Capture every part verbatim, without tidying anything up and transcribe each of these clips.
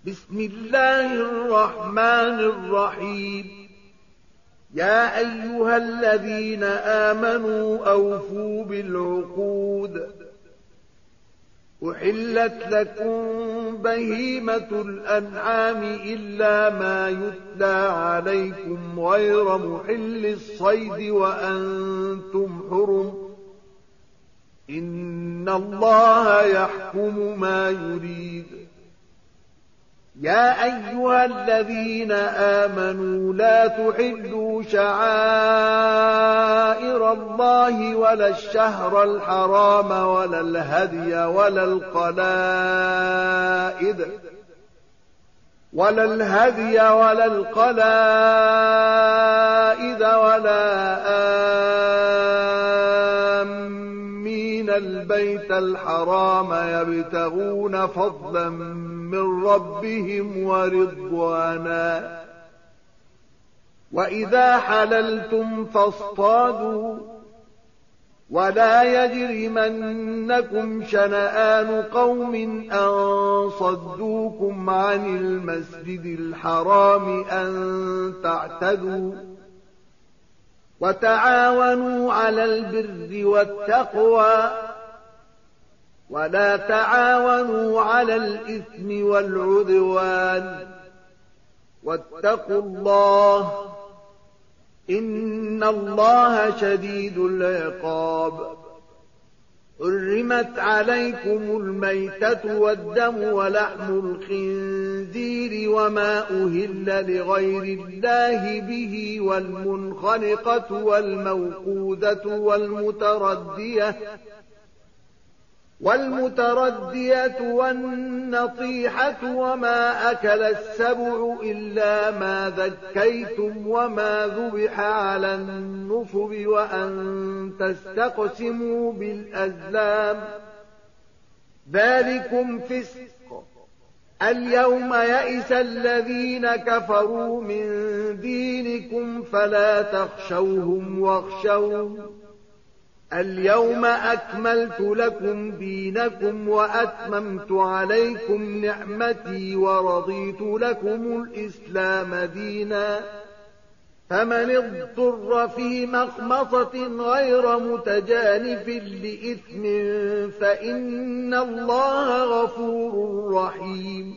بسم الله الرحمن الرحيم. يا أيها الذين آمنوا أوفوا بالعقود. أحلت لكم بهيمة الأنعام إلا ما يتلى عليكم غير محل الصيد وأنتم حرم. إن الله يحكم ما يريد. يا أيها الذين آمنوا لا تحلوا شعائر الله ولا الشهر الحرام ولا الهدي ولا القلائد ولا الهدي ولا القلائد ولا آمين البيت الحرام يبتغون فضلا من ربهم ورضوانا. وإذا حللتم فاصطادوا ولا يجرمنكم شنآن قوم أن صدوكم عن المسجد الحرام أن تعتدوا. وتعاونوا على البر والتقوى ولا تعاونوا على الإثم والعدوان. واتقوا الله إن الله شديد العقاب. حرمت عليكم الميتة والدم ولحم الخنزير وما أهل لغير الله به والمنخنقة والموقوذة والمتردية والمتردية والنطيحة وما أكل السبع إلا ما ذكيتم وما ذبح على النصب وأن تستقسموا بالأزلام ذلكم فسق. اليوم يئس الذين كفروا من دينكم فلا تخشوهم واخشون. اليوم أكملت لكم دينكم وأتممت عليكم نعمتي ورضيت لكم الإسلام دينا. فمن اضطر في مخمصة غير متجانف لإثم فإن الله غفور رحيم.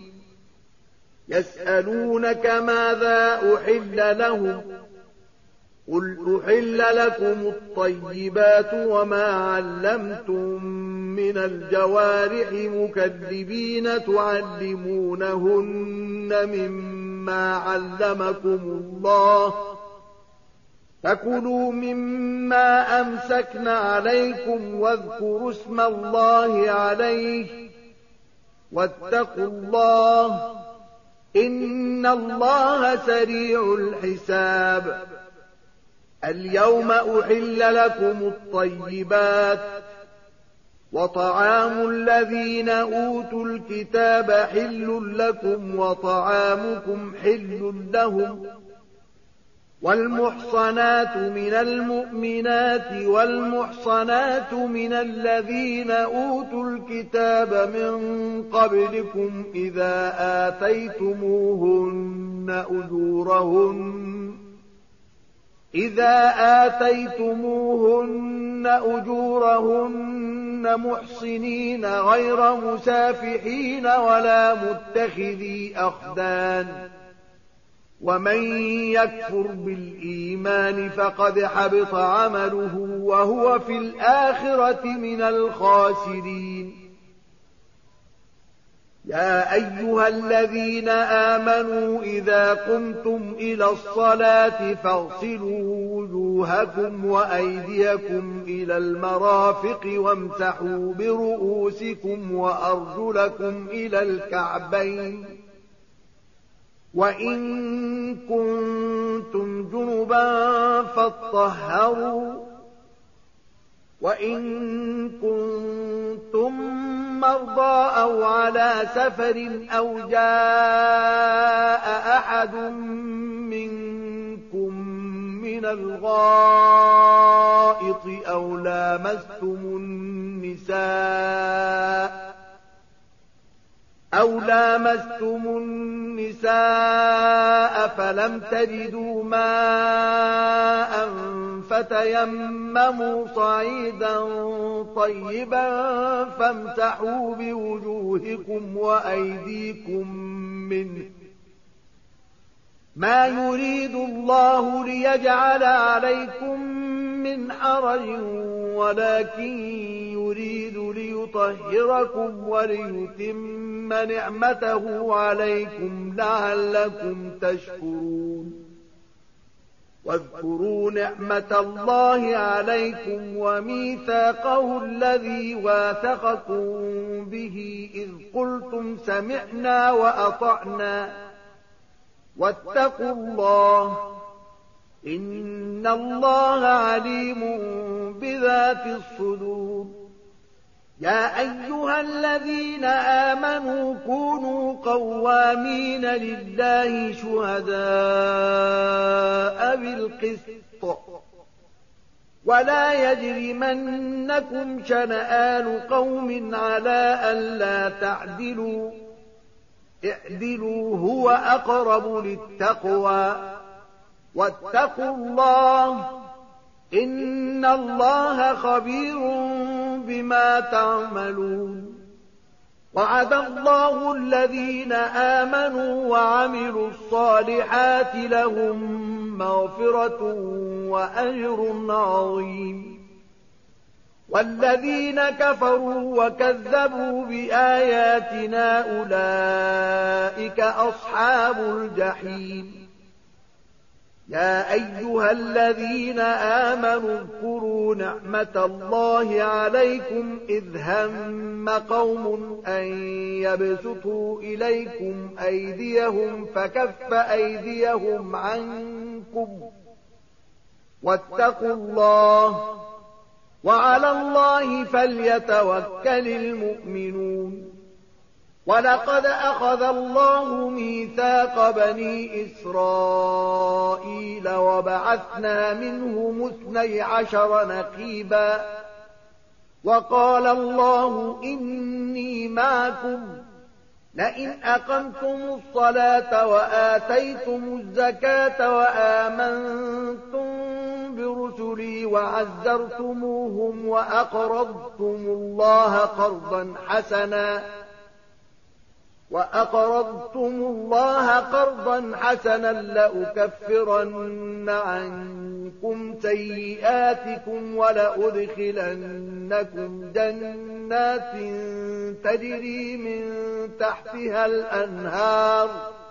يسألونك ماذا أحل لهم قل أحل لكم الطيبات وما علمتم من الجوارح مكذبين تعلمونهن مما علمكم الله فكلوا مما أمسكن عليكم واذكروا اسم الله عليه واتقوا الله إن الله سريع الحساب. اليوم أحل لكم الطيبات وطعام الذين أوتوا الكتاب حل لكم وطعامكم حل لهم. والمحصنات من المؤمنات والمحصنات من الذين أوتوا الكتاب من قبلكم إذا آتيتموهن أجورهن إذا آتيتموهن أجورهن محصنين غير مسافحين ولا متخذي أخدان. ومن يكفر بالإيمان فقد حبط عمله وهو في الآخرة من الخاسرين. يا أيها الذين آمنوا إذا قمتم إلى الصلاة فاغسلوا وجوهكم وأيديكم إلى المرافق وامسحوا برؤوسكم وأرجلكم إلى الكعبين. وإن كنتم جنبا فاطهروا وإن كنتم مرضى أو على سفر أو جاء أحد منكم من الغائط أو لامستم النساء أَوْ لَامَسْتُمُ النِّسَاءَ فَلَمْ تَجِدُوا مَاءً فَتَيَمَّمُوا صَعِيدًا طَيِّبًا فَامْسَحُوا بِوُجُوهِكُمْ وَأَيْدِيكُم مِّنْهُ ۚ مَا يُرِيدُ اللَّهُ لِيَجْعَلَ عَلَيْكُم مِّنْ حَرَجٍ وَلَكِن يُرِيدُ لِيُطَهِّرَكُمْ وَلِيُتِمَّ نِعْمَتَهُ عَلَيْكُمْ لَعَلَّكُمْ تَشْكُرُونَ وَاذْكُرُوا نِعْمَةَ اللَّهِ عَلَيْكُمْ وَمِيثَاقَهُ الَّذِي وَاثَقَكُم بِهِ إِذْ قُلْتُمْ سَمِعْنَا وَأَطَعْنَا وَاتَّقُوا اللَّهَ إِنَّ اللَّهَ عَلِيمٌ بِذَاتِ الصُّدُورِ يَا أَيُّهَا الَّذِينَ آمَنُوا كُونُوا قَوَّامِينَ لِلَّهِ شُهَدَاءَ بِالْقِسْطِ وَلَا يَجْرِمَنَّكُمْ شَنَآنُ قَوْمٍ عَلَىٰ أَلَّا تَعْدِلُوا اعْدِلُوا هُوَ أَقْرَبُ لِلتَّقْوَىٰ وَاتَّقُوا اللَّهَ إِنَّ اللَّهَ خَبِيرٌ بِمَا تَعْمَلُونَ وَعَدَ اللَّهُ الَّذِينَ آمَنُوا وَعَمِلُوا الصَّالِحَاتِ لَهُم مَّغْفِرَةٌ وَأَجْرٌ عَظِيمٌ وَالَّذِينَ كَفَرُوا وَكَذَّبُوا بِآيَاتِنَا أُولَٰئِكَ أَصْحَابُ الْجَحِيمِ يَا أَيُّهَا الَّذِينَ آمَنُوا اذْكُرُوا نِعْمَةَ اللَّهِ عَلَيْكُمْ إِذْ هَمَّ قَوْمٌ أَن يَبْسُطُوا إِلَيْكُمْ أَيْدِيَهُمْ فَكَفَّ أَيْدِيَهُمْ عَنكُمْ وَاتَّقُوا اللَّهَ وَعَلَى اللَّهِ فَلْيَتَوَكَّلِ الْمُؤْمِنُونَ وَلَقَدْ أَخَذَ اللَّهُ مِيثَاقَ بَنِي إِسْرَائِيلَ وَبَعَثْنَا مِنْهُمُ اثْنَيْ عَشَرَ نَقِيبًا وَقَالَ اللَّهُ إِنِّي مَعَكُمْ لَئِنْ أَقَمْتُمُ الصَّلَاةَ وَآتَيْتُمُ الزَّكَاةَ وَآمَنتُم بِرُسُلِي وَعَزَّرْتُمُوهُمْ وَأَقْرَضْتُمُ اللَّهَ قَرْضًا حَسَنًا وَأَقْرَضْتُمُ اللَّهَ قَرْضًا حَسَنًا لَّأُكَفِّرَنَّ عَنكُمْ سَيِّئَاتِكُمْ وَلَأُدْخِلَنَّكُمْ جَنَّاتٍ تَجْرِي مِن تَحْتِهَا الْأَنْهَارُ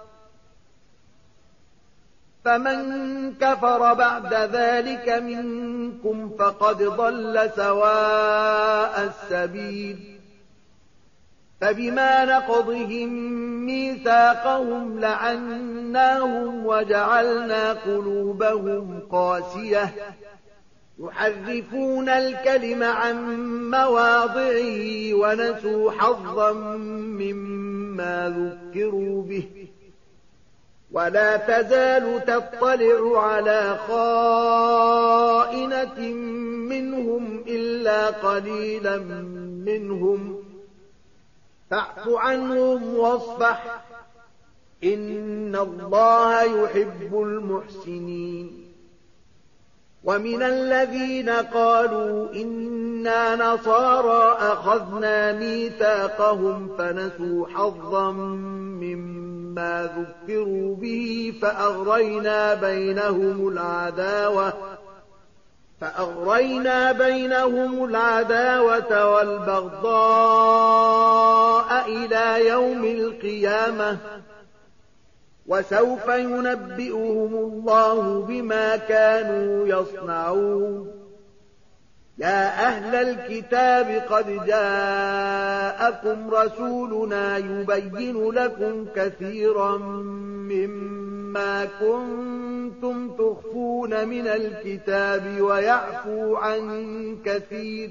فَمَن كَفَرَ بَعْدَ ذَلِكَ مِنكُمْ فَقَدْ ضَلَّ سَوَاءَ السَّبِيلِ فَبِمَا نَقْضِهِم مِّيثَاقَهُمْ لَعَنَّاهُمْ وَجَعَلْنَا قُلُوبَهُمْ قَاسِيَةً يُحَرِّفُونَ الْكَلِمَ عَن مَّوَاضِعِهِ وَنَسُوا حَظًّا مِّمَّا ذُكِّرُوا بِهِ وَلَا تَزَالُ تَطَّلِعُ عَلَىٰ خَائِنَةٍ مِّنْهُمْ إِلَّا قَلِيلًا مِّنْهُمْ فَاعْفُ عَنْهُمْ وَاصْفَحْ إِنَّ اللَّهَ يُحِبُّ الْمُحْسِنِينَ وَمِنَ الَّذِينَ قَالُوا إِنَّا نَصَارَىٰ أَخَذْنَا مِيثَاقَهُمْ فَنَسُوا حَظًّا مِّمَّا ذُكِّرُوا بِهِ فَأَغْرَيْنَا بَيْنَهُمُ الْعَدَاوَةَ فَأَغْرَيْنَا بَيْنَهُمُ الْعَدَاوَةَ وَالْبَغْضَاءَ إِلَىٰ يَوْمِ الْقِيَامَةِ وَسَوْفَ يُنَبِّئُهُمُ اللَّهُ بِمَا كَانُوا يَصْنَعُونَ يَا أَهْلَ الْكِتَابِ قَدْ جَاءَكُمْ رَسُولُنَا يُبَيِّنُ لَكُمْ كَثِيرًا مِّمَّا كُنتُمْ تُخْفُونَ مِنَ الْكِتَابِ وَيَعْفُو عَن كَثِيرٍ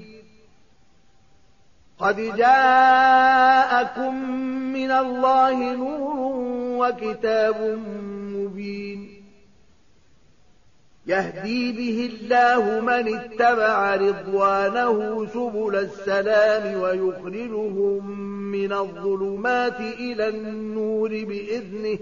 قَدْ جَاءَكُم مِّنَ اللَّهِ نُورٌ وَكِتَابٌ مُّبِينٌ يهدي به الله من اتبع رضوانه سبل السلام ويخرجهم من الظلمات إلى النور بإذنه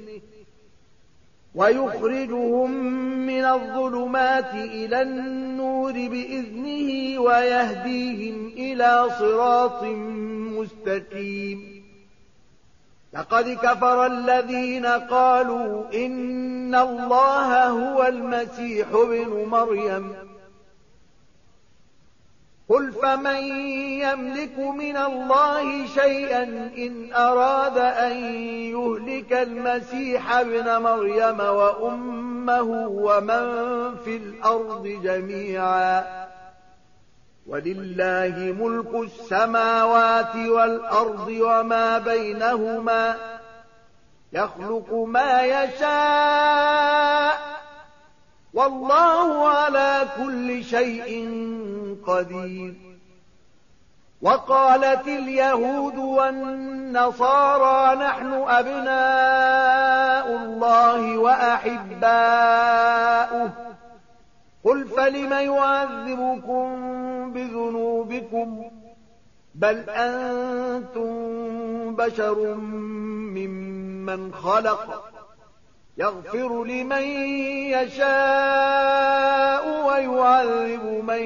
ويخرجهم من الظلمات إلى النور بإذنه ويهديهم إلى صراط مستقيم. لقد كفر الذين قالوا إن الله هو المسيح ابن مريم قل فمن يملك من الله شيئا إن أراد أن يهلك المسيح ابن مريم وأمه ومن في الأرض جميعا ولله ملك السماوات والأرض وما بينهما يخلق ما يشاء والله على كل شيء قدير. وقالت اليهود والنصارى نحن أبناء الله وأحباؤه قل فلم يعذبكم بذنوبكم بل أنتم بشر ممن خلق يغفر لمن يشاء ويعذب من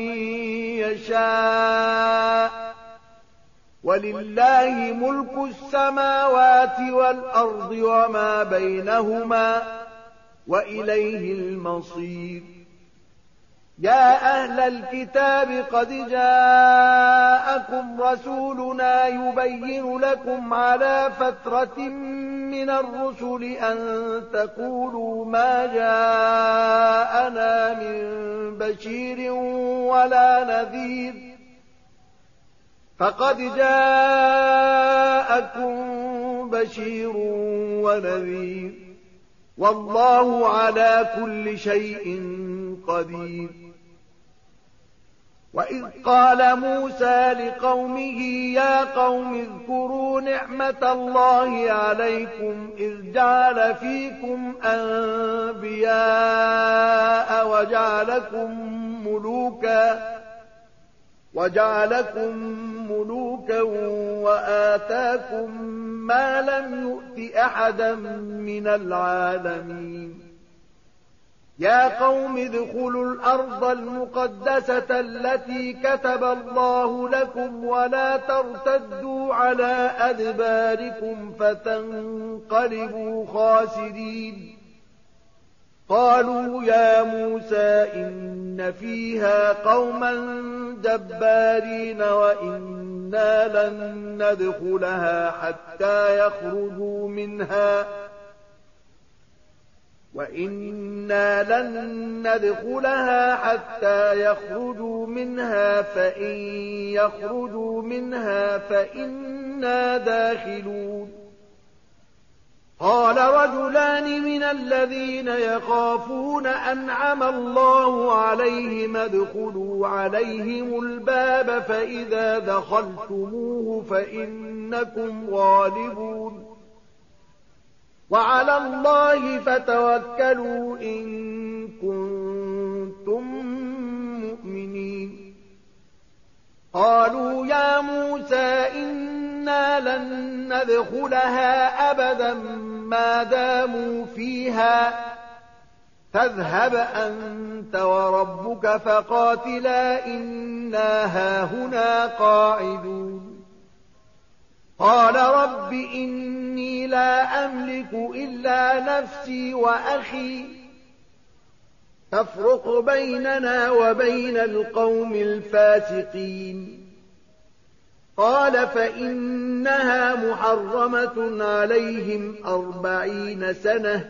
يشاء ولله ملك السماوات والأرض وما بينهما وإليه المصير. يا أهل الكتاب قد جاءكم رسولنا يبين لكم على فترة من الرسل أن تقولوا ما جاءنا من بشير ولا نذير فقد جاءكم بشير ونذير والله على كل شيء قدير. وإذ قال موسى لقومه يا قوم اذكروا نعمة الله عليكم إذ جعل فيكم أنبياء وجعلكم ملوكا وجعلكم ملوكا وآتاكم ما لم يؤت أحدا من العالمين. يا قوم ادخلوا الأرض المقدسة التي كتب الله لكم ولا ترتدوا على أدباركم فتنقلبوا خاسرين. قالوا يا موسى إن فيها قوما جبارين وإنا لن ندخلها حتى يخرجوا منها وإنا لن ندخلها حتى يخرجوا منها فإن يخرجوا منها فإنا داخلون. قال رجلان من الذين يخافون أنعم الله عليهم ادخلوا عليهم الباب فإذا دخلتموه فإنكم غالبون وعلى الله فتوكلوا إن كنتم مؤمنين. قالوا يا موسى إنا لن ندخلها أبدا ما داموا فيها فاذهب أنت وربك فقاتلا إنا هاهنا قاعدون. قال رب إني لا أملك إلا نفسي وأخي فافرق بيننا وبين القوم الفاسقين. قال فإنها محرمة عليهم أربعين سنة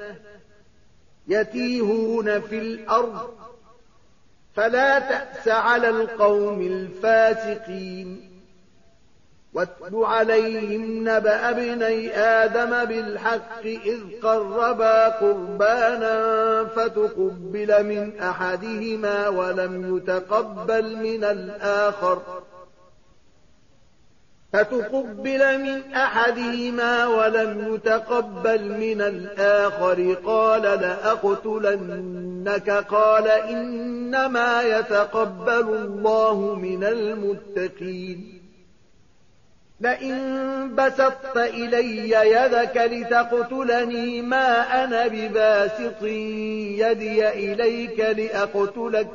يتيهون في الأرض فلا تأس على القوم الفاسقين. واتل عليهم نبأ ابني آدم بالحق إذ قربا قربانا فتقبل من أحدهما ولم يتقبل من الآخر فتقبل من أحدهما ولم يتقبل من الآخر قال لأقتلنك قال إنما يتقبل الله من المتقين لئن بسطت إلي يدك لتقتلني ما أنا بباسط يدي إليك لأقتلك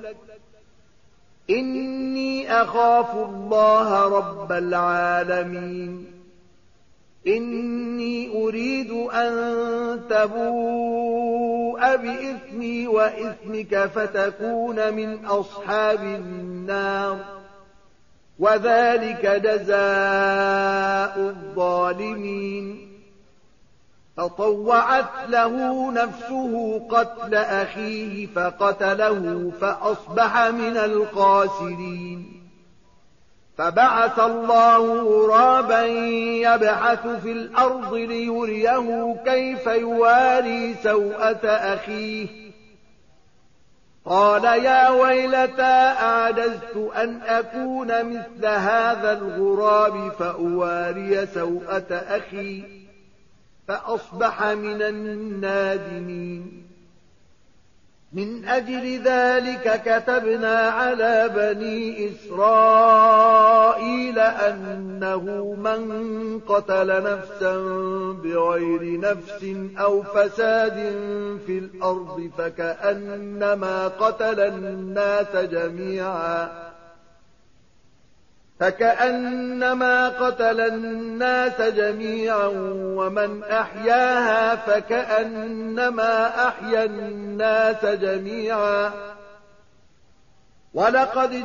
إني أخاف الله رب العالمين إني أريد أن تبوء بإثمي وإثمك فتكون من أصحاب النار وذلك جزاء الظالمين فطوعت له نفسه قتل أخيه فقتله فأصبح من الخاسرين فبعث الله غرابا يبحث في الأرض ليريه كيف يواري سوءة أخيه قال يا ويلتى أعجزت أن أكون مثل هذا الغراب فأواري سوءة أخي فأصبح من النادمين من أجل ذلك كتبنا على بني إسرائيل أنه من قتل نفسا بغير نفس أو فساد في الأرض فكأنما قتل الناس جميعا فكأنما قتل الناس جميعا ومن أحياها فكأنما أحيا الناس جميعا ولقد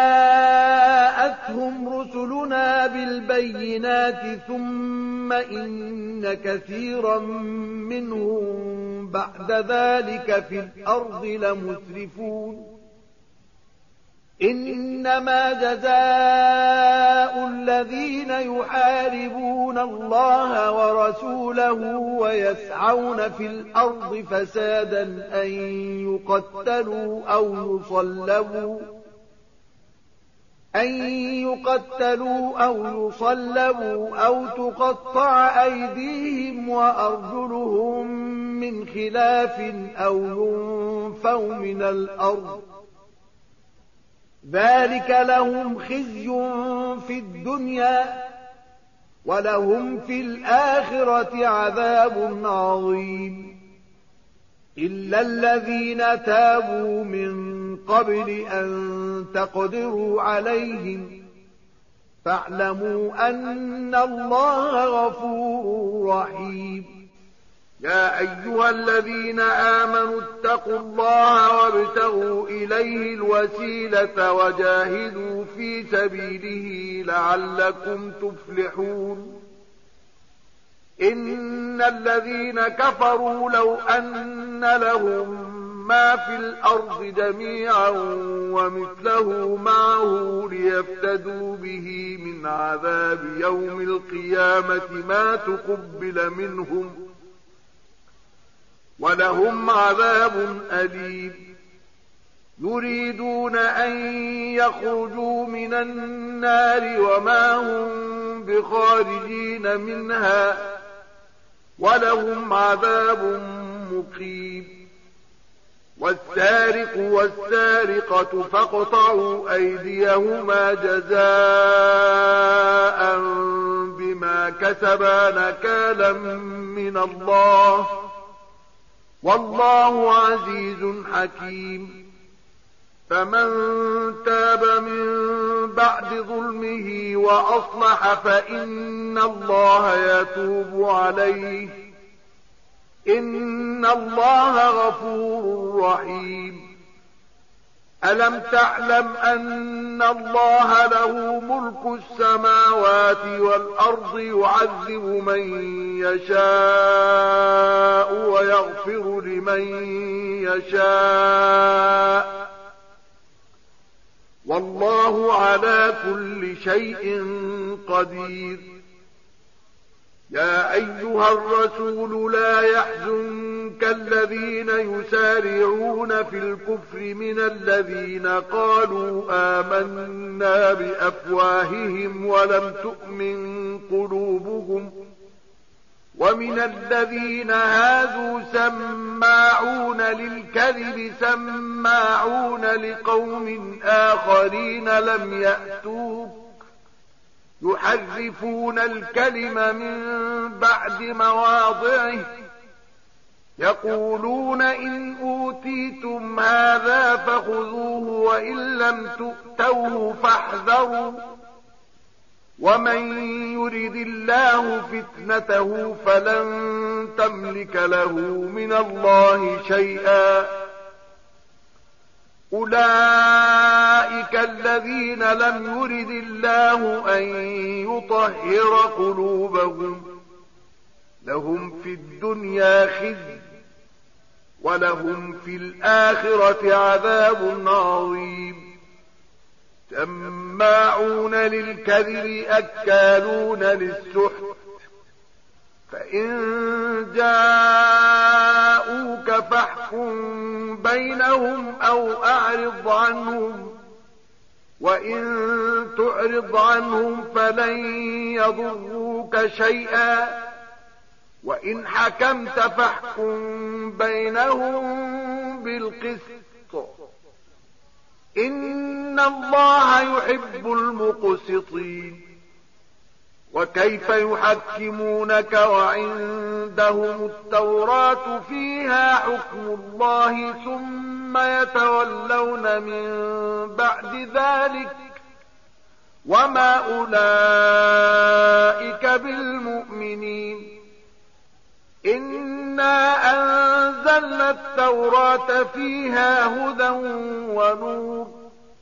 جاءتهم رسلنا بالبينات ثم إن كثيرا منهم بعد ذلك في الأرض لمسرفون إنما جزاء الذين يحاربون الله ورسوله ويسعون في الأرض فسادا أن يقتلوا أو يصلبوا أن يقتلوا أو يصلبوا أو تقطع أيديهم وأرجلهم من خلاف أو ينفوا من الأرض ذلك لهم خزي في الدنيا ولهم في الآخرة عذاب عظيم إلا الذين تابوا من قبل أن تقدروا عليهم فاعلموا أن الله غفور رحيم يا أيها الذين آمنوا اتقوا الله وابتغوا إليه الوسيلة وجاهدوا في سبيله لعلكم تفلحون إن الذين كفروا لو أن لهم ما في الأرض جميعا ومثله معه ليفتدوا به من عذاب يوم القيامة ما تقبل منهم ولهم عذاب أليم يريدون أن يخرجوا من النار وما هم بخارجين منها ولهم عذاب مقيم والسارق والسارقة فاقطعوا أيديهما جزاء بما كسبا نكالا من الله والله عزيز حكيم فمن تاب من بعد ظلمه وأصلح فإن الله يتوب عليه إن الله غفور رحيم ألم تعلم أن الله له ملك السماوات والأرض يعذب من يشاء ويغفر لمن يشاء والله على كل شيء قدير يا أيها الرسول لا يحزنك كالذين يسارعون في الكفر من الذين قالوا آمنا بأفواههم ولم تؤمن قلوبهم ومن الذين هادوا سماعون للكذب سماعون لقوم آخرين لم يأتوك يحرفون الكلم من بعد مواضعه يقولون إن أوتيتم هذا فخذوه وإن لم تؤتوه فاحذروا ومن يرد الله فتنته فلن تملك له من الله شيئا أولئك الذين لم يرد الله أن يطهر قلوبهم لهم في الدنيا خزي ولهم في الآخرة عذاب عظيم سماعون للكذب أكالون للسحت فإن جاءوك فاحكم بينهم أو أعرض عنهم وإن تعرض عنهم فلن يضروك شيئا وإن حكمت فاحكم بينهم بالقسط إن الله يحب المقسطين وكيف يحكمونك وعندهم التوراة فيها حكم الله ثم يتولون من بعد ذلك وما أولئك بالمؤمنين إنا أنزلنا التوراة فيها هدى ونور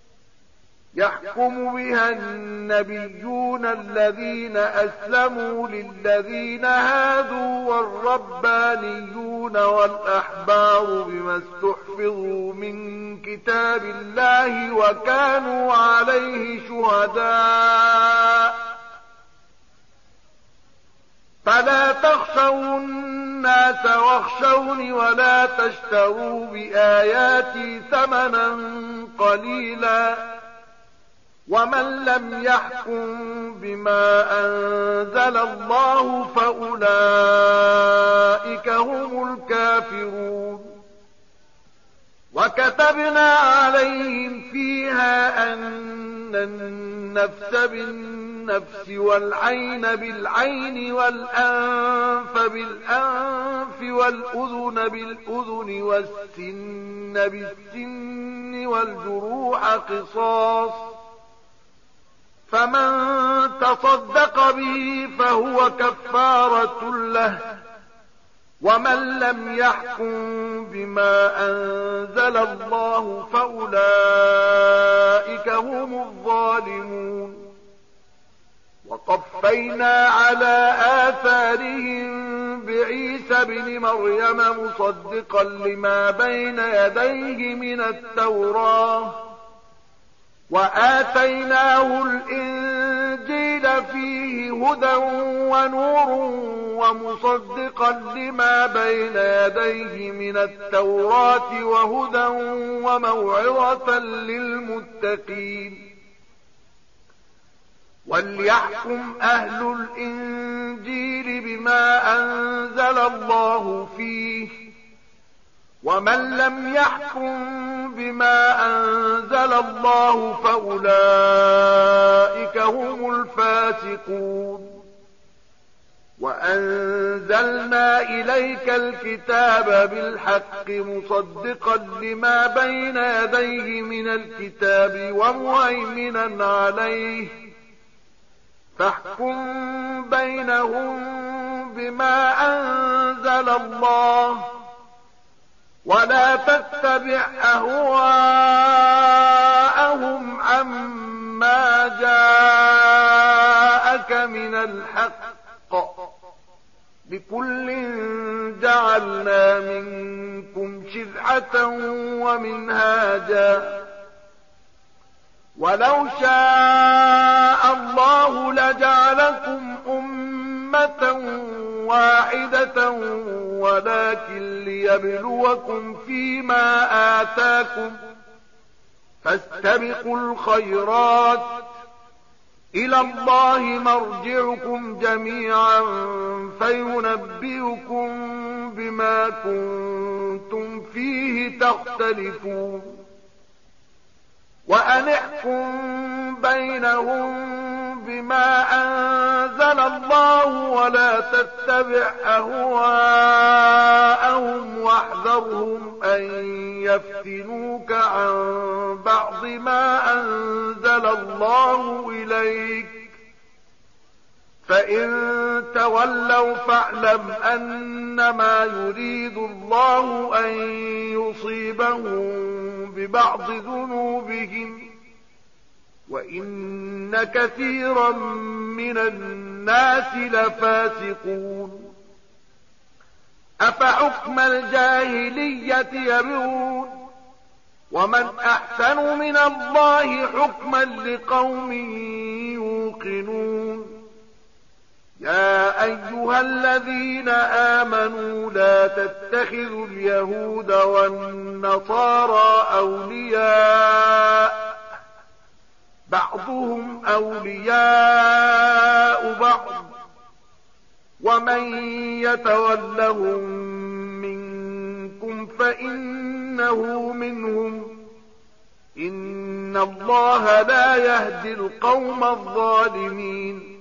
يحكم بها النبيون الذين أسلموا للذين هادوا والربانيون والأحبار بما استحفظوا من كتاب الله وكانوا عليه شهداء فلا تخشوا الناس واخشوني ولا تشتروا بآياتي ثمنا قليلا ومن لم يحكم بما أنزل الله فأولئك هم الكافرون وكتبنا عليهم فيها أن النفس بالنفس والعين بالعين والأنف بالأنف والأذن بالأذن والسن بالسن والجروح قصاص فمن تصدق به فهو كفارة له ومن لم يحكم بما أنزل الله فأولئك هم الظالمون وقفينا على آثارهم بعيسى بن مريم مصدقا لما بين يديه من التوراة وآتيناه الإنجيل فيه هدى ونور ومصدقا لما بين يديه من التوراة وهدى وموعظة للمتقين وليحكم أهل الإنجيل بما أنزل الله فيه ومن لم يحكم بما أنزل الله فأولئك هم الفاسقون وأنزلنا إليك الكتاب بالحق مصدقا لما بين يديه من الكتاب ومهيمنا عليه فاحكم بينهم بما أنزل الله ولا تتبع أهواءهم عما جاءك من الحق لكل جعلنا منكم شرعة ومنهاجا ولو شاء الله لجعلكم أمة واحدة ولكن ليبلوكم فيما آتاكم فاستبقوا الخيرات إلى الله مرجعكم جميعا فينبئكم بما كنتم فيه تختلفون وأن احكم بينهم بما أنزل الله ولا تتبع أهواءهم واحذرهم أن يفتنوك عن بعض ما أنزل الله إليك فإن تولوا فاعلم أنما يريد الله أن يصيبهم ببعض ذنوبهم وإن كثيرا من الناس لفاسقون أفحكم الجاهلية يبغون ومن أحسن من الله حكما لقوم يوقنون يا أيها الذين آمنوا لا تتخذوا اليهود والنصارى أولياء بعضهم أولياء بعض ومن يتولهم منكم فإنه منهم إن الله لا يهدي القوم الظالمين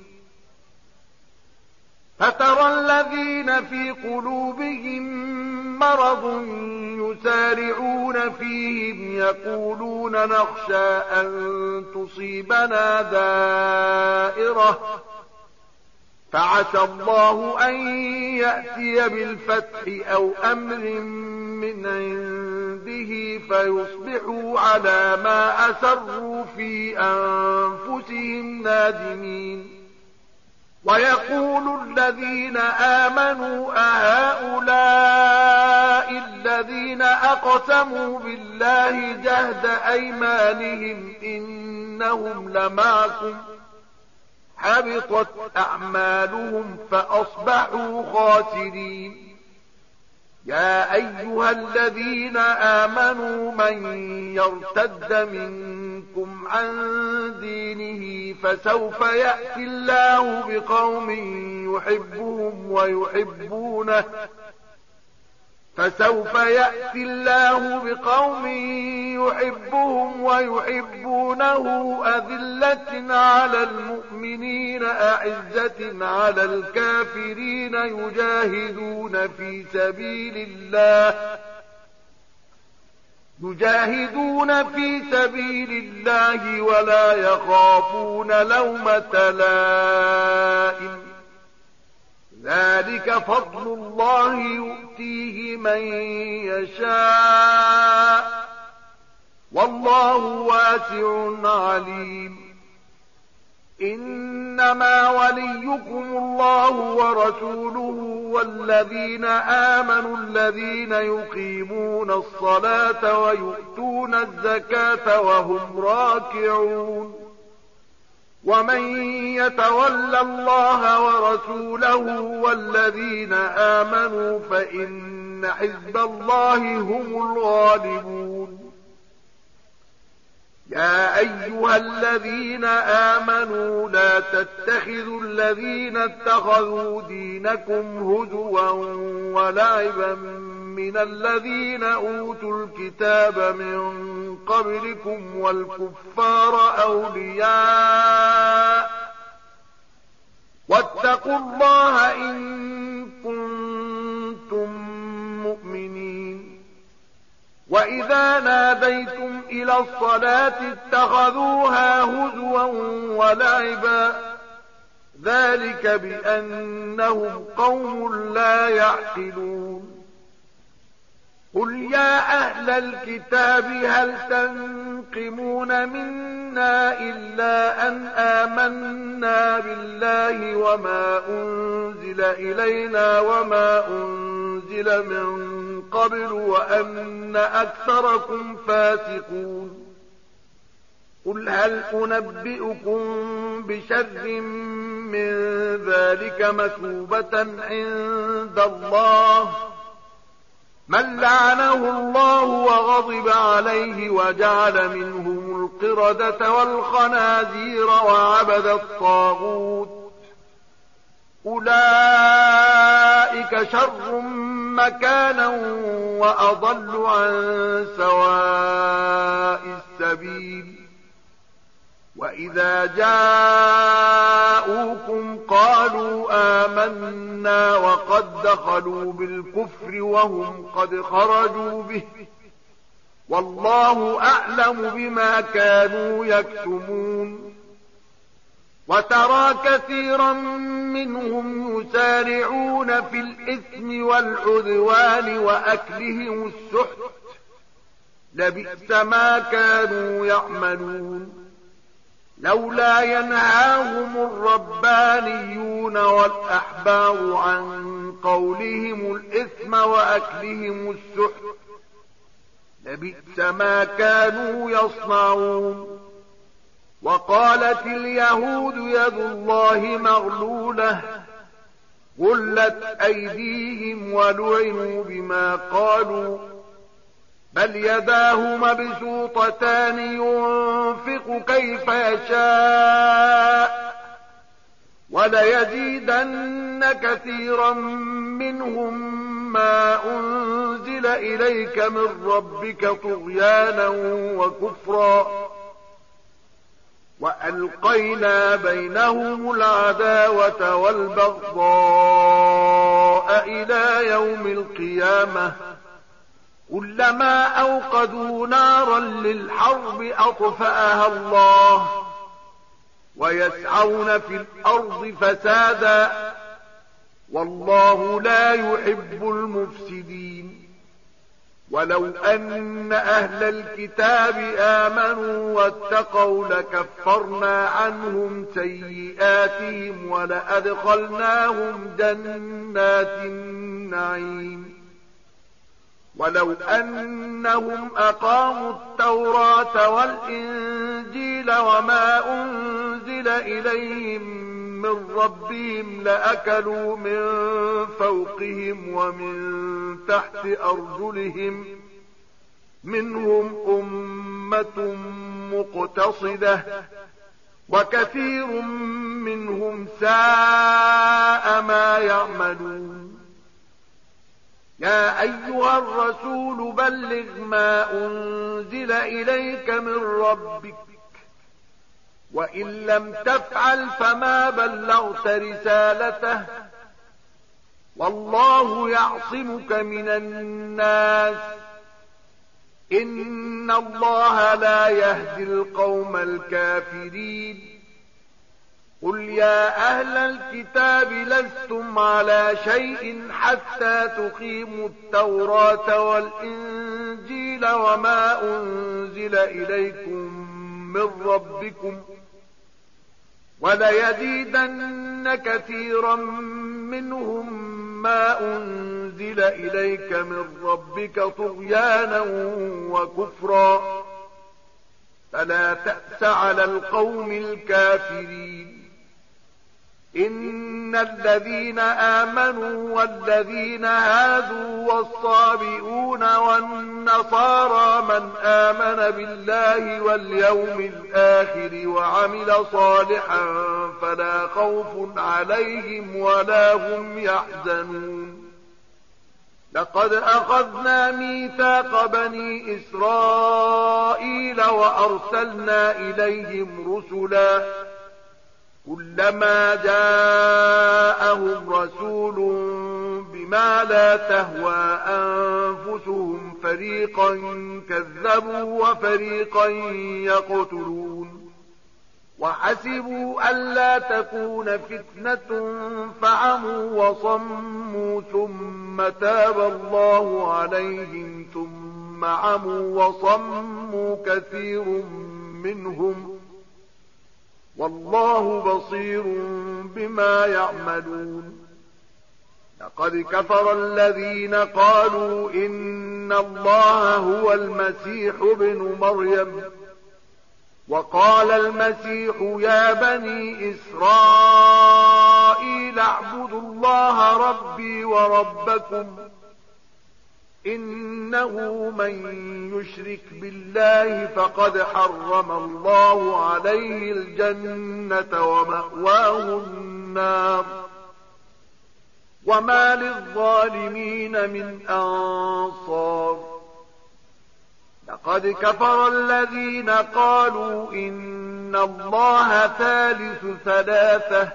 فترى الذين في قلوبهم مرض يسارعون فيهم يقولون نخشى أن تصيبنا دائرة فعسى الله أن يأتي بالفتح أو أمر من عنده فيصبحوا على ما أسروا في أنفسهم نادمين ويقول الذين آمنوا أهؤلاء الذين أقسموا بالله جهد أيمانهم إنهم لمعكم حبطت أعمالهم فأصبحوا خاسرين يا أيها الذين آمنوا من يرتد منكم عن دينه فسوف يأتي الله بقوم يحبهم ويحبونه فسوف يأتي الله بقوم يحبهم ويحبونه أذلة على المؤمنين أعزة على الكافرين يجاهدون في سبيل الله يجاهدون في سبيل الله ولا يخافون لومة لائم ذلك فضل الله يؤتيه من يشاء والله واسع عليم إنما وليكم الله ورسوله والذين آمنوا الذين يقيمون الصلاة ويؤتون الزكاة وهم راكعون ومن يتول الله ورسوله والذين آمنوا فإن حزب الله هم الغالبون يا أيها الذين آمنوا لا تتخذوا الذين اتخذوا دينكم هزوا ولعبا من الذين أوتوا الكتاب من قبلكم والكفار أولياء واتقوا الله إن كنتم مؤمنين وإذا ناديتم إلى الصلاة اتخذوها هزوا ولعبا ذلك بأنهم قوم لا يعقلون قل يا أهل الكتاب هل تنقمون منا إلا أن آمنا بالله وما أنزل إلينا وما أنزل من قبل وأن أكثركم فاسقون قل هل أنبئكم بشر من ذلك مثوبة عند الله من لعنه الله وغضب عليه وجعل منهم القردة والخنازير وعبد الطاغوت أولئك شر مكانا وأضل عن سواء السبيل وإذا جاءوكم قالوا آمنا وقد دخلوا بالكفر وهم قد خرجوا به والله أعلم بما كانوا يكتمون وترى كثيرا منهم يسارعون في الإثم والعدوان وأكلهم السحت لبئس ما كانوا يعملون لولا ينهاهم الربانيون والأحبار عن قولهم الإثم وأكلهم السحت لبئس ما كانوا يصنعون وقالت اليهود يد الله مغلولة غلت أيديهم ولعنوا بما قالوا بل يداه مبسوطتان ينفق كيف يشاء وليزيدن كثيرا منهم ما أنزل إليك من ربك طغيانا وكفرا وألقينا بينهم العداوة والبغضاء إلى يوم القيامة كلما أوقدوا نارا للحرب أطفأها الله ويسعون في الأرض فسادا والله لا يحب المفسدين ولو أن أهل الكتاب آمنوا واتقوا لكفرنا عنهم سيئاتهم ولأدخلناهم جنات النعيم ولو أنهم أقاموا التوراة والإنجيل وما أنزل إليهم من ربهم لأكلوا من فوقهم ومن تحت أرجلهم منهم أمة مقتصدة وكثير منهم ساء ما يعملون يا أيها الرسول بلغ ما أنزل إليك من ربك وإن لم تفعل فما بلغت رسالته والله يعصمك من الناس إن الله لا يهدي القوم الكافرين قل يا أهل الكتاب لستم على شيء حتى تقيموا التوراة والإنجيل وما أنزل إليكم من ربكم وليزيدن كثيرا منهم ما أنزل إليك من ربك طغيانا وكفرا فلا تأس على القوم الكافرين إن الذين آمنوا والذين هادوا والصابئون والنصارى من آمن بالله واليوم الآخر وعمل صالحا فلا خوف عليهم ولا هم يحزنون لقد أخذنا ميثاق بني إسرائيل وأرسلنا إليهم رسلا كلما جاءهم رسول بما لا تهوى أنفسهم فريقا كذبوا وفريقا يقتلون وحسبوا ألا تكون فتنة فعموا وصموا ثم تاب الله عليهم ثم عموا وصموا كثير منهم والله بصير بما يعملون لقد كفر الذين قالوا إن الله هو المسيح ابن مريم وقال المسيح يا بني إسرائيل اعبدوا الله ربي وربكم إنه من يشرك بالله فقد حرم الله عليه الجنة ومأواه النار وما للظالمين من أنصار. لقد كفر الذين قالوا إن الله ثالث ثلاثة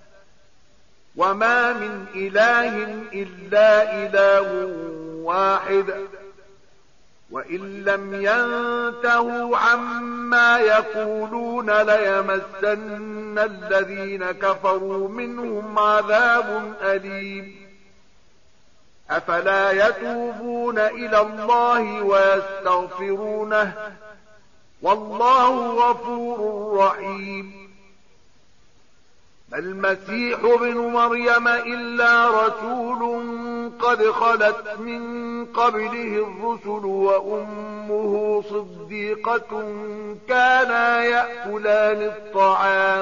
وما من إله إلا إله واحد وإن لم ينتهوا عما يقولون ليمسن الذين كفروا منهم عذاب أليم. أفلا يتوبون إلى الله ويستغفرونه والله غفور رحيم. ما المسيح ابن مريم إلا رسول قد خلت من قبله الرسل وأمه صديقة كانا يأكلان الطعام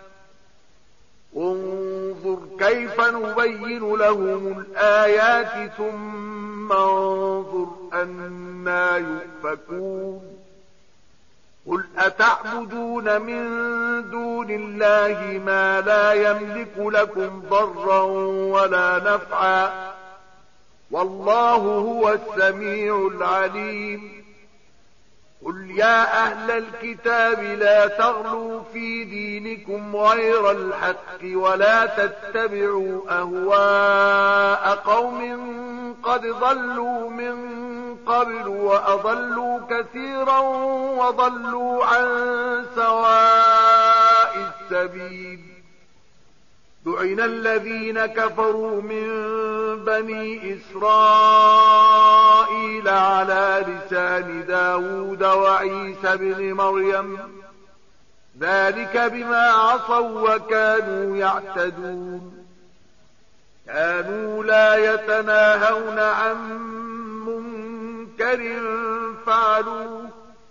انظر كيف نبين لهم الآيات ثم انظر أنى يؤفكون. قل أتعبدون من دون الله ما لا يملك لكم ضرا ولا نفعا والله هو السميع العليم. قل يا أهل الكتاب لا تغلوا في دينكم غير الحق ولا تتبعوا أهواء قوم قد ضلوا من قبل وأضلوا كثيرا وضلوا عن سواء السبيل. لعن الذين كفروا من بني إسرائيل على لسان داود وعيسى بن مريم ذلك بما عصوا وكانوا يعتدون. كانوا لا يتناهون عن منكر فعلوه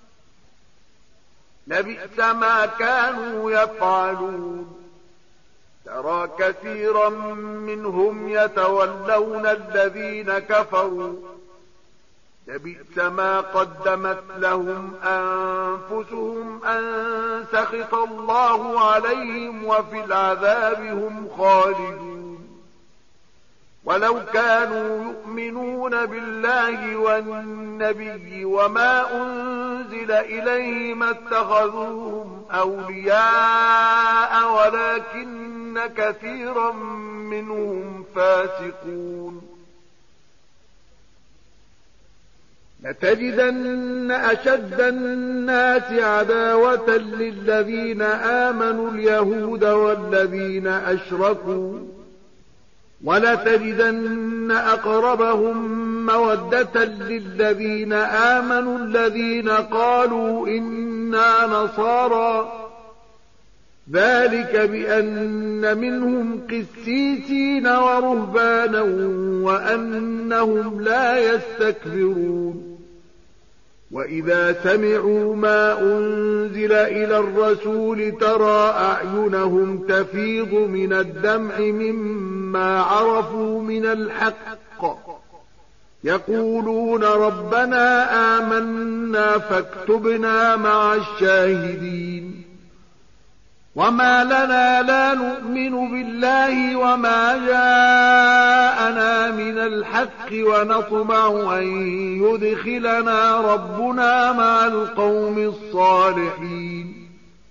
لبئس ما كانوا يفعلون. ترى كثيرا منهم يتولون الذين كفروا لبئس ما قدمت لهم أنفسهم أن سخط الله عليهم وفي العذاب هم خالدون. ولو كانوا يؤمنون بالله والنبي وما أنزل إليه ما اتخذوهم أولياء ولكن كثيرا منهم فاسقون. لتجدن أشد الناس عداوة للذين آمنوا اليهود والذين أشركوا ولتجدن أقربهم مودة للذين آمنوا الذين قالوا إنا نصارى ذلك بأن منهم قسيسين ورهبانا وأنهم لا يستكبرون. وإذا سمعوا ما أنزل إلى الرسول ترى أعينهم تفيض من الدمع مما عرفوا من الحق يقولون ربنا آمنا فاكتبنا مع الشاهدين. وما لنا لا نؤمن بالله وما جاءنا من الحق ونطمع أن يدخلنا ربنا مع القوم الصالحين.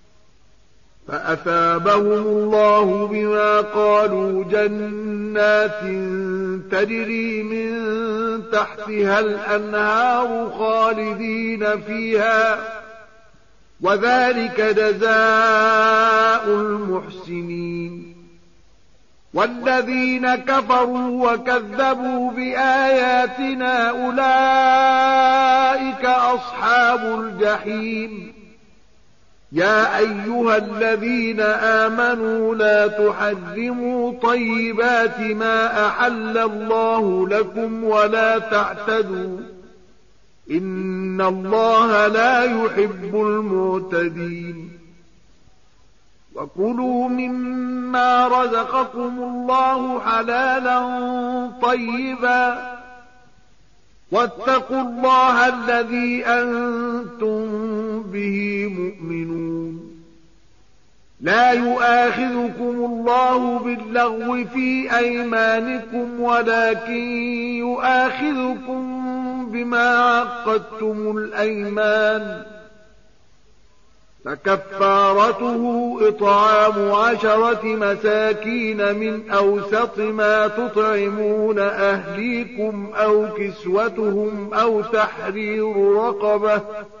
فأثابهم الله بما قالوا جنات تجري من تحتها الأنهار خالدين فيها وذلك جزاء المحسنين. والذين كفروا وكذبوا بآياتنا أولئك أصحاب الجحيم. يا أيها الذين آمنوا لا تحرموا طيبات ما أحل الله لكم ولا تعتدوا إن الله لا يحب المعتدين. وكلوا مما رزقكم الله حلالا طيبا واتقوا الله الذي أنتم به مؤمنون. لا يؤاخذكم الله باللغو في أيمانكم ولكن يؤاخذكم بما عقدتم الأيمان، فكفارته إطعام عشرة مساكين من أوسط ما تطعمون أهليكم أو كسوتهم أو تحرير رقبة،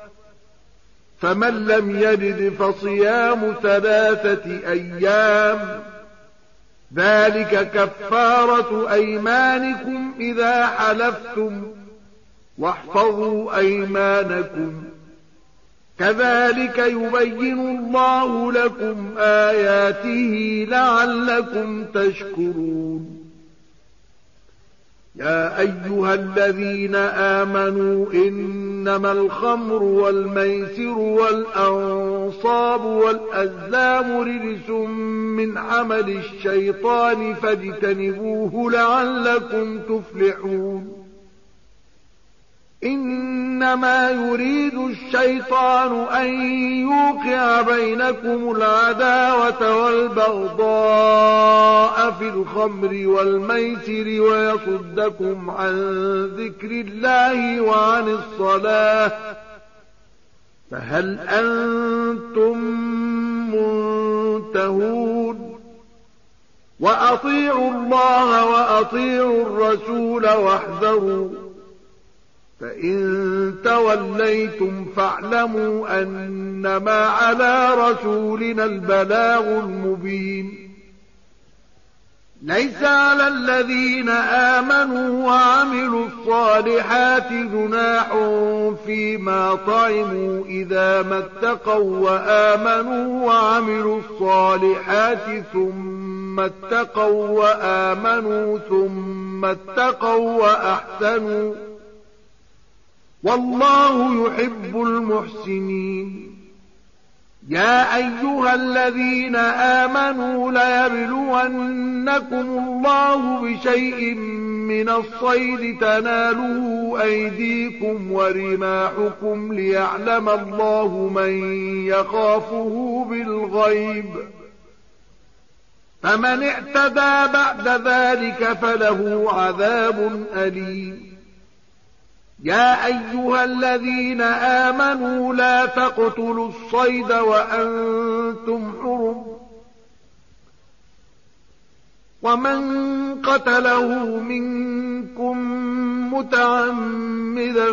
فمن لم يجد فصيام ثلاثة أيام، ذلك كفارة أيمانكم إذا حلفتم، واحفظوا أيمانكم، كذلك يبين الله لكم آياته لعلكم تشكرون. يا أيها الذين آمنوا إنما الخمر والميسر والأنصاب والأزلام رجس من عمل الشيطان فاجتنبوه لعلكم تفلحون. إنما يريد الشيطان أن يوقع بينكم العداوة والبغضاء في الخمر والميسر ويصدكم عن ذكر الله وعن الصلاة، فهل أنتم منتهون؟ وأطيعوا الله وأطيعوا الرسول واحذروا، فإن توليتم فاعلموا أنما على رسولنا البلاغ المبين. ليس على الذين آمنوا وعملوا الصالحات جناح فيما طعموا إذا ما اتقوا وآمنوا وعملوا الصالحات ثم اتقوا وآمنوا ثم اتقوا وأحسنوا، والله يحب المحسنين. يا أيها الذين آمنوا ليبلونكم الله بشيء من الصيد تناله أيديكم ورماحكم ليعلم الله من يخافه بالغيب، فمن اعتدى بعد ذلك فله عذاب أليم. يا أيها الذين آمنوا لا تقتلوا الصيد وأنتم حرم، ومن قتله منكم متعمدا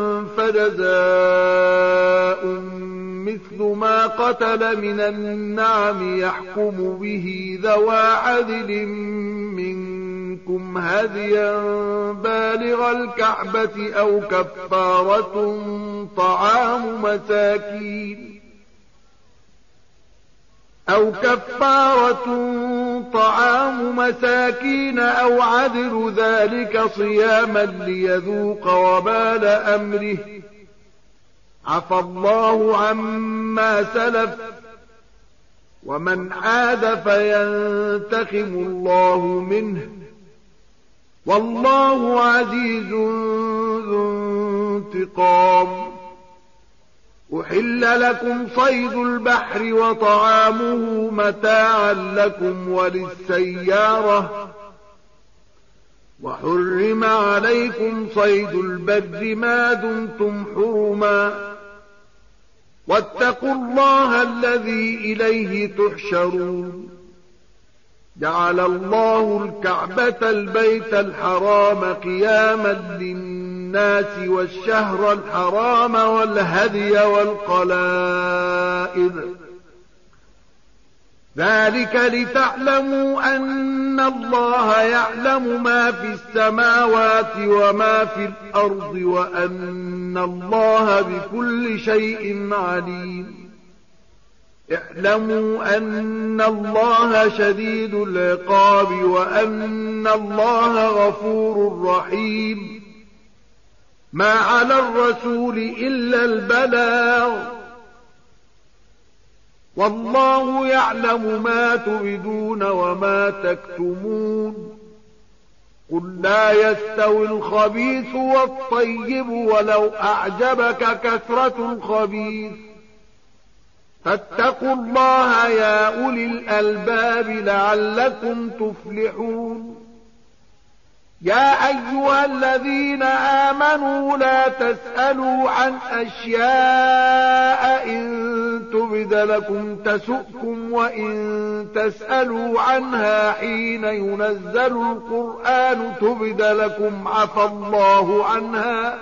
فجزاء مثل ما قتل من النعم يحكم به ذوى عدل منكم هديا بالغ الكعبة أو كفارة طعام مساكين أو كفارة طعام مساكين أو عدل ذلك صياما ليذوق وبال أمره، عفى الله عما سلف، ومن عاد فينتقم الله منه، والله عزيز ذو انتقام. أحل لكم صيد البحر وطعامه متاعا لكم وللسيارة، وحرم عليكم صيد البر ما دمتم حرما، واتقوا الله الذي إليه تحشرون. جعل الله الكعبة البيت الحرام قياما للناس والشهر الحرام والهدي والقلائد، ذلك لتعلموا أن الله يعلم ما في السماوات وما في الأرض وأن الله بكل شيء عليم. اعلموا أن الله شديد العقاب وأن الله غفور رحيم. ما على الرسول إلا البلاغ، والله يعلم ما تبدون وما تكتمون. قل لا يستوي الخبيث والطيب ولو أعجبك كثرة الخبيث فاتقوا الله يا أولي الألباب لعلكم تفلحون يا أيها الذين آمنوا لا تسألوا عن أشياء إن تبد لكم تسؤكم وإن تسألوا عنها حين ينزل القرآن تبد لكم عفى الله عنها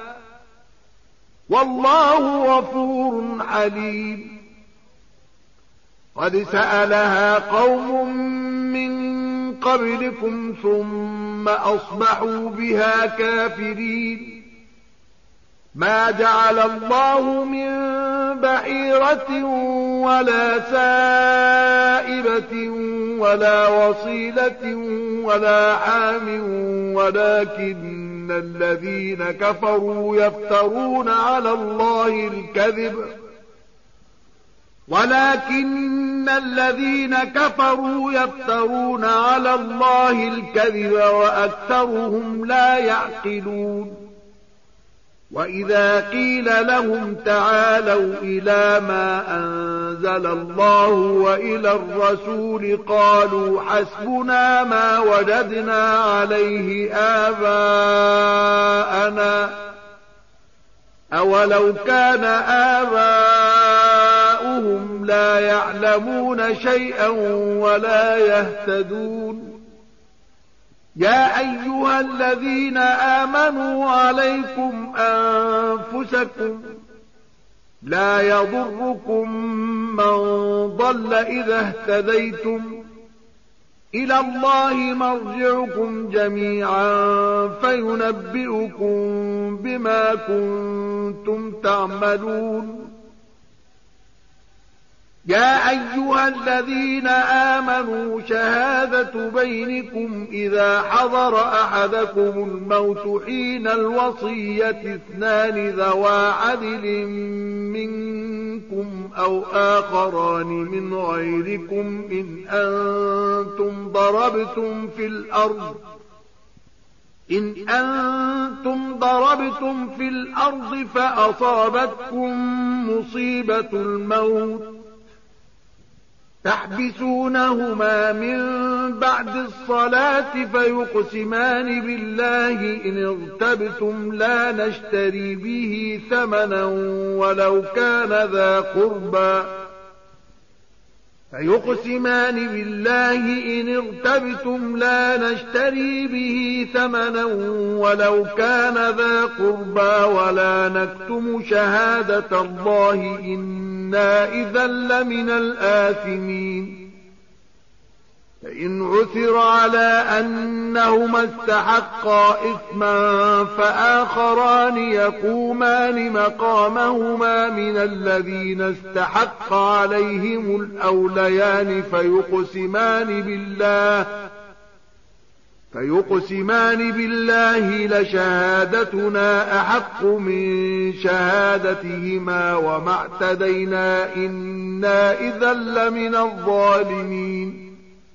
والله غفور حليم قد سألها قوم من قبلكم ثم أصبحوا بها كافرين ما جعل الله من بحيرة ولا سائبة ولا وصيلة ولا حام ولكن الذين كفروا يفترون على الله الكذب ولكن الذين كفروا يفترون على الله الكذب وأكثرهم لا يعقلون وإذا قيل لهم تعالوا إلى ما أنزل الله وإلى الرسول قالوا حسبنا ما وجدنا عليه آباءنا أولو كان آباؤهم لا يعلمون شيئا ولا يهتدون يا أيها الذين آمنوا عليكم أنفسكم لا يضركم من ضل إذا اهتديتم إلى الله مرجعكم جميعا فينبئكم بما كنتم تعملون يا أيها الذين آمنوا شهادة بينكم إذا حضر أحدكم الموت حين الوصية اثنان ذوى عدل منكم أو آخران من غيركم إن أنتم ضربتم في الأرض إن أنتم ضربتم في الأرض فأصابتكم مصيبة الموت تحبسونهما من بعد الصلاة فيقسمان بالله إن ارتبتم لا نشتري به ثمنا ولو كان ذا قربى فيقسمان بالله إن ارتبتم لا نشتري به ثمنا ولو كان ذا قربى ولا نكتم شهادة الله إنا إذا لمن الآثمين فإن عثر على أنهما استحقا إثما فآخران يقومان مقامهما من الذين استحق عليهم الأوليان فيقسمان بالله فيقسمان بالله لشهادتنا أحق من شهادتهما وما اعتدينا إنا إذا لمن الظالمين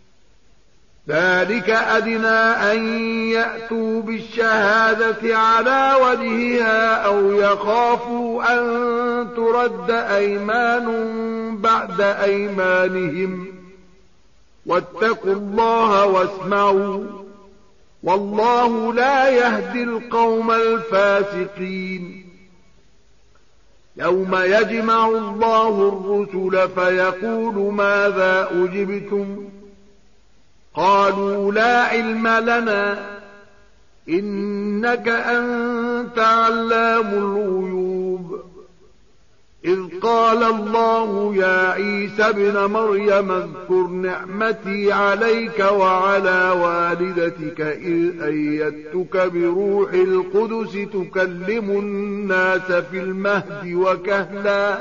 ذلك أدنى أن يأتوا بالشهادة على وجهها أو يخافوا أن ترد أيمان بعد أيمانهم واتقوا الله واسمعوا والله لا يهدي القوم الفاسقين يوم يجمع الله الرسل فيقول ماذا أجبتم قالوا لا علم لنا إنك أنت علام الغيوب إذ قال الله يا عيسى ابن مريم اذكر نعمتي عليك وعلى والدتك إذ أيدتك بروح القدس تكلم الناس في المهد وكهلا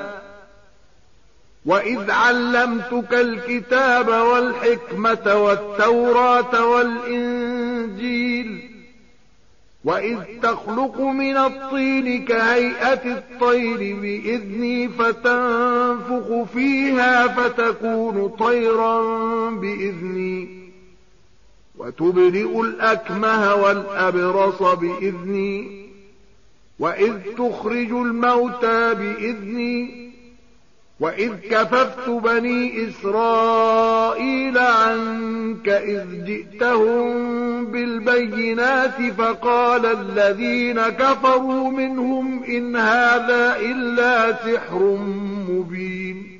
وإذ علمتك الكتاب والحكمة والتوراة والإنجيل وإذ تخلق من الطين كهيئة الطير بإذني فتنفخ فيها فتكون طيرا بإذني وتبرئ الأكمه والأبرص بإذني وإذ تخرج الموتى بإذني وإذ كففت بني إسرائيل عنك إذ جئتهم بالبينات فقال الذين كفروا منهم إن هذا إلا سحر مبين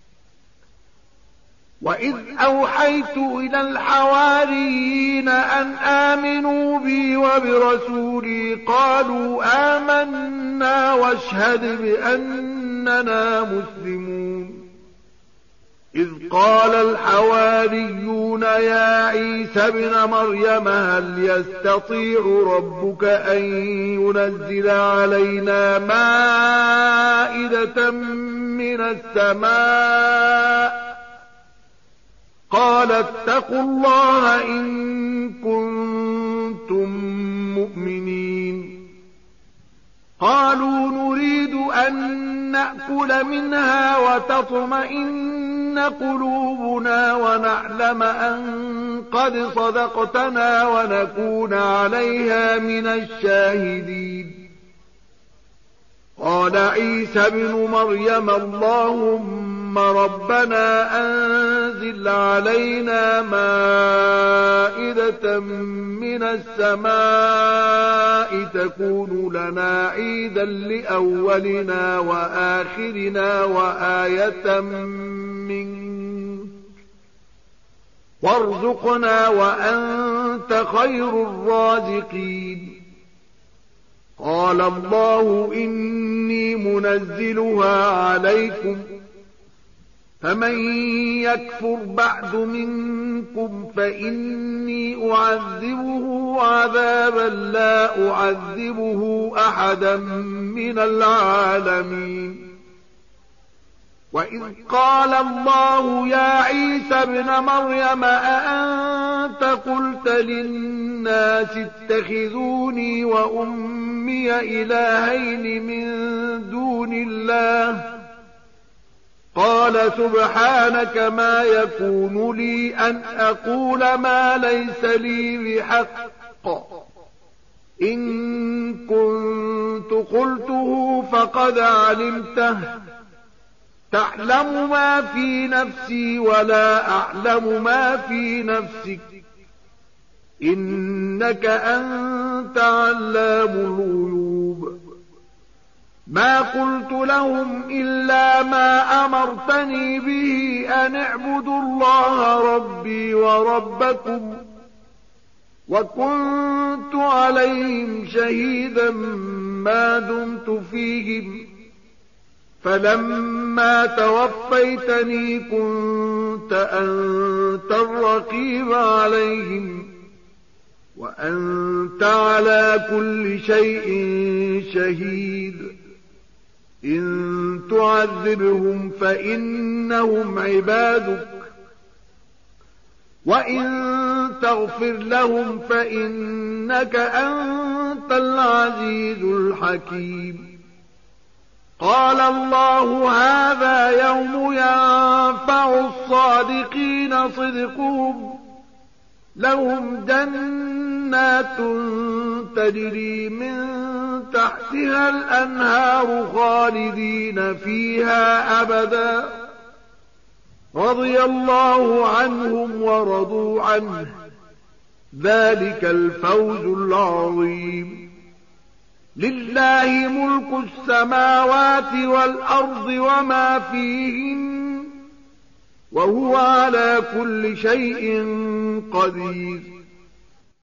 وإذ أوحيت إلى الحواريين أن آمنوا بي وبرسولي قالوا آمنا واشهد بأننا مسلمون إذ قال الحواريون يا عيسى ابن مريم هل يستطيع ربك أن ينزل علينا مائدة من السماء قال اتقوا الله إن كنتم مؤمنين قالوا نريد أن نأكل منها وتطمئن قلوبنا ونعلم أن قد صدقتنا ونكون عليها من الشاهدين قال عيسى ابن مريم اللهم ربنا أنزل علينا مائدة من السماء تكون لنا عيدا لأولنا وآخرنا وآية منك وارزقنا وأنت خير الرازقين قال الله إني منزلها عليكم فمن يكفر بعد منكم فإني أعذبه عذابا لا أعذبه أحدا من العالمين وإذ قال الله يا عيسى ابن مريم أأنت قلت للناس اتخذوني وأمي إلهين من دون الله قال سبحانك ما يكون لي أن أقول ما ليس لي بحق إن كنت قلته فقد علمته تعلم ما في نفسي ولا أعلم ما في نفسك إنك أنت علام الغيوب ما قلت لهم إلا ما أمرتني به أن اعبدوا الله ربي وربكم وكنت عليهم شهيدا ما دمت فيهم فلما توفيتني كنت أنت الرقيب عليهم وأنت على كل شيء شهيد إن تعذبهم فإنهم عبادك وإن تغفر لهم فإنك أنت العزيز الحكيم قال الله هذا يوم ينفع الصادقين صدقهم لهم جنات تجري من تحتها الأنهار خالدين فيها أبدا رضي الله عنهم ورضوا عنه ذلك الفوز العظيم لله ملك السماوات والأرض وما فيهن وهو على كل شيء قدير